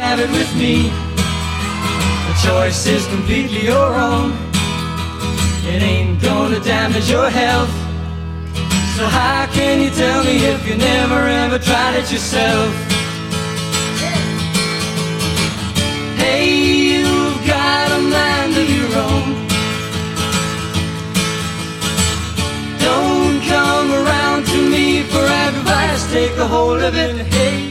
have it with me. The choice is completely your own. It ain't gonna damage your health. So how can you tell me if you never ever tried it yourself? Hey, you've got a mind of your own. Don't come around to me for advice, take a hold of it. Hey,